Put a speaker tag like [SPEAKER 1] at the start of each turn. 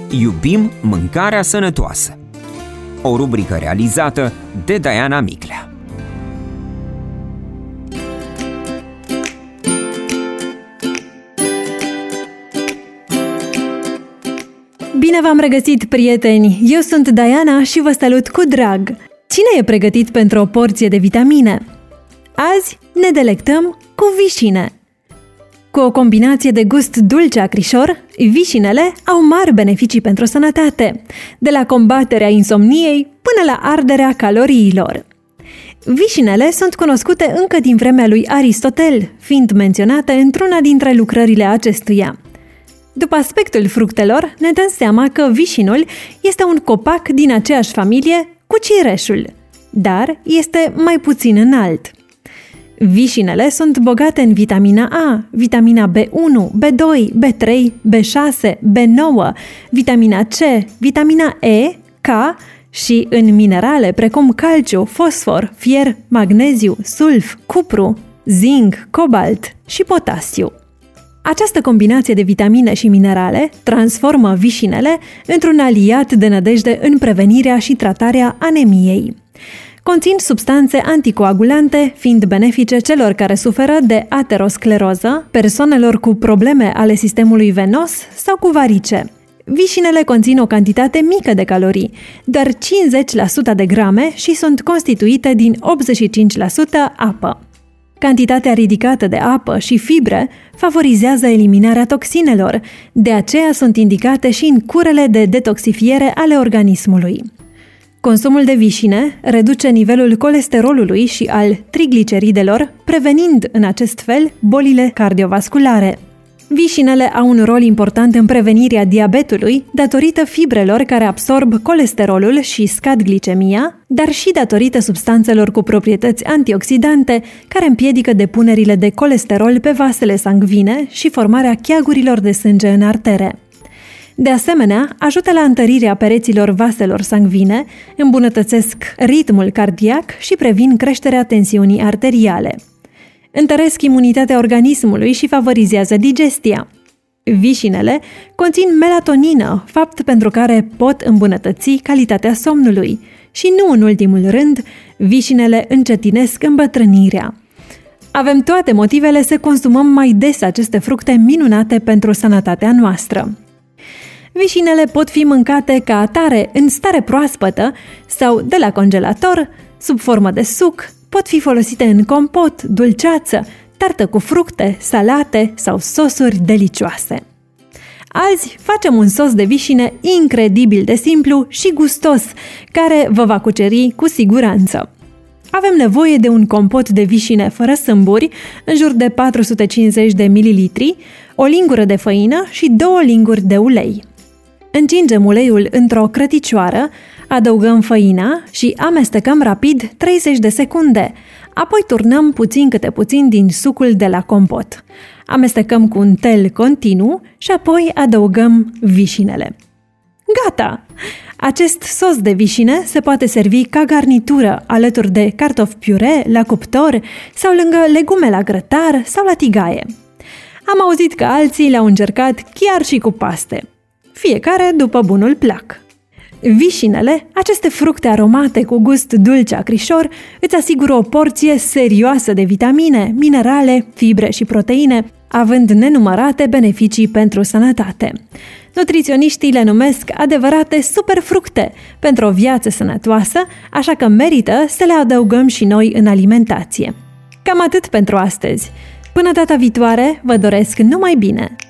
[SPEAKER 1] Iubim mâncarea sănătoasă. O rubrică realizată de Diana Miclea.
[SPEAKER 2] Bine v-am regăsit, prieteni! Eu sunt Diana și vă salut cu drag! Cine e pregătit pentru o porție de vitamine? Azi ne delectăm cu vișine. Cu o combinație de gust dulce-acrișor, vișinele au mari beneficii pentru sănătate, de la combaterea insomniei până la arderea caloriilor. Vișinele sunt cunoscute încă din vremea lui Aristotel, fiind menționate într-una dintre lucrările acestuia. După aspectul fructelor, ne dăm seama că vișinul este un copac din aceeași familie cu cireșul, dar este mai puțin înalt. Vișinele sunt bogate în vitamina A, vitamina B1, B2, B3, B6, B9, vitamina C, vitamina E, K și în minerale precum calciu, fosfor, fier, magneziu, sulf, cupru, zinc, cobalt și potasiu. Această combinație de vitamine și minerale transformă vișinele într-un aliat de nădejde în prevenirea și tratarea anemiei. Conțin substanțe anticoagulante, fiind benefice celor care suferă de ateroscleroză, persoanelor cu probleme ale sistemului venos sau cu varice. Vișinele conțin o cantitate mică de calorii, doar 50% de grame și sunt constituite din 85% apă. Cantitatea ridicată de apă și fibre favorizează eliminarea toxinelor, de aceea sunt indicate și în curele de detoxifiere ale organismului. Consumul de vișine reduce nivelul colesterolului și al trigliceridelor, prevenind în acest fel bolile cardiovasculare. Vișinele au un rol important în prevenirea diabetului datorită fibrelor care absorb colesterolul și scad glicemia, dar și datorită substanțelor cu proprietăți antioxidante care împiedică depunerile de colesterol pe vasele sanguine și formarea cheagurilor de sânge în artere. De asemenea, ajută la întărirea pereților vaselor sanguine, îmbunătățesc ritmul cardiac și previn creșterea tensiunii arteriale. Întăresc imunitatea organismului și favorizează digestia. Vișinele conțin melatonină, fapt pentru care pot îmbunătăți calitatea somnului. Și nu în ultimul rând, vișinele încetinesc îmbătrânirea. Avem toate motivele să consumăm mai des aceste fructe minunate pentru sănătatea noastră. Vișinele pot fi mâncate ca atare, în stare proaspătă sau de la congelator, sub formă de suc, pot fi folosite în compot, dulceață, tartă cu fructe, salate sau sosuri delicioase. Azi facem un sos de vișine incredibil de simplu și gustos, care vă va cuceri cu siguranță. Avem nevoie de un compot de vișine fără sâmburi, în jur de 450 de mililitri, o lingură de făină și 2 linguri de ulei. Încingem uleiul într-o crăticioară, adăugăm făina și amestecăm rapid 30 de secunde. Apoi turnăm puțin câte puțin din sucul de la compot. Amestecăm cu un tel continuu și apoi adăugăm vișinele. Gata! Acest sos de vișine se poate servi ca garnitură alături de cartofi piure la cuptor sau lângă legume la grătar sau la tigaie. Am auzit că alții le-au încercat chiar și cu paste. Fiecare după bunul plac. Vișinele, aceste fructe aromate cu gust dulce-acrișor, îți asigură o porție serioasă de vitamine, minerale, fibre și proteine, având nenumărate beneficii pentru sănătate. Nutriționiștii le numesc adevărate superfructe pentru o viață sănătoasă, așa că merită să le adăugăm și noi în alimentație. Cam atât pentru astăzi. Până data viitoare, vă doresc numai bine!